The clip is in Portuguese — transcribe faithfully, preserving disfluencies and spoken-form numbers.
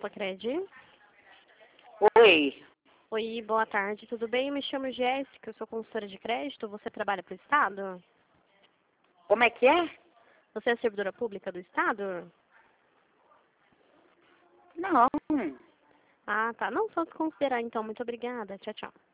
Conta Cred. Oi, Oi, boa tarde, tudo bem? Eu me chamo Jéssica, eu sou consultora de crédito. Você trabalha para o Estado? como é que é? Você é servidora pública do Estado? Não, Ah, tá. Não, só considerar então. Muito obrigada. Tchau, tchau.